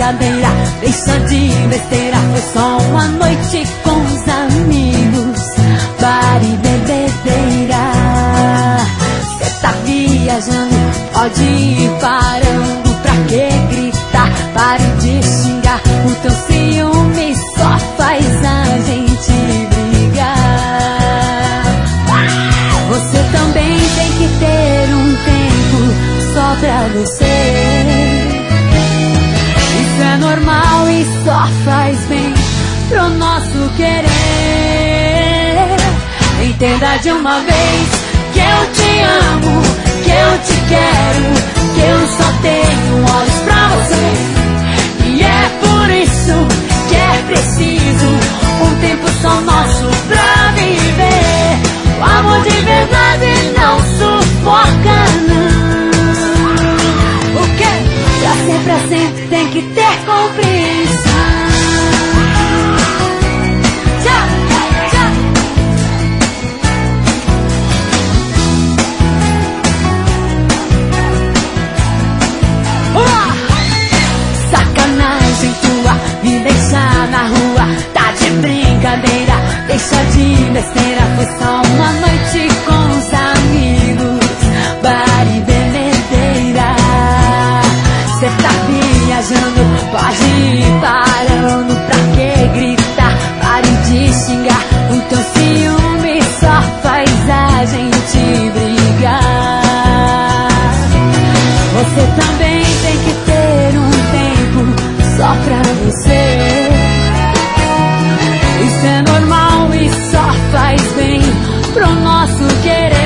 brincadeira, deixa de besteira. Foi só uma noite com os amigos, bar e bebedeira. Cê tá viajando, pode ir parando. Pra que gritar? Pare de xingar. O teu ciúme só faz a gente brigar. Você também tem que ter um tempo só pra você. Isso é normal e só faz bem pro nosso querer. Entenda de uma vez que eu te amo, que eu te quero, que eu só tenho olhos pra você. E é por isso que é preciso um tempo só nosso pra viver. O amor de verdade não sufoca, não. O quê? Pra sempre tem que ter compreensão. Sacanagem tua, me deixar na rua, tá de brincadeira, deixa de besteira. Foi só uma noite com os amigos, bar e bebedeira. Cê tá viajando, pode ir parando. Pra que gritar? Pare de xingar. O teu ciúme só faz a gente brigar. Você também tem que ter um tempo só pra você. Isso é normal e só faz bem pro nosso querer.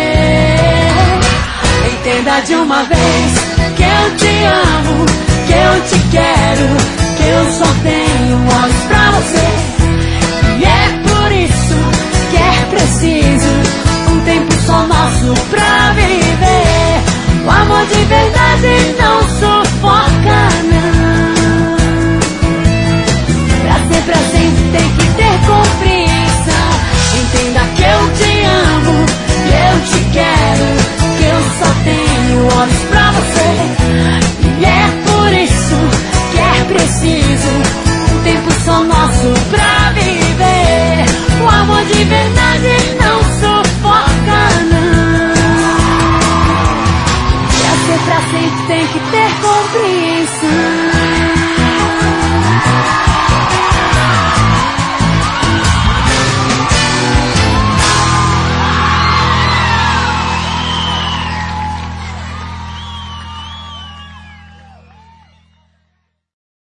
Entenda de uma vez que eu te amo, que eu te quero, que eu só tenho olhos pra você. E é por isso que é preciso um tempo só nosso pra viver. O amor de verdade não sufoca, não. Pra sempre tem que ter compreensão. Entenda que eu te amo, que eu te quero, que eu só tenho olhos pra você. E é por isso que é preciso um tempo só nosso pra viver. O amor de verdade não sufoca, não. Pra sempre tem que ter compreensão.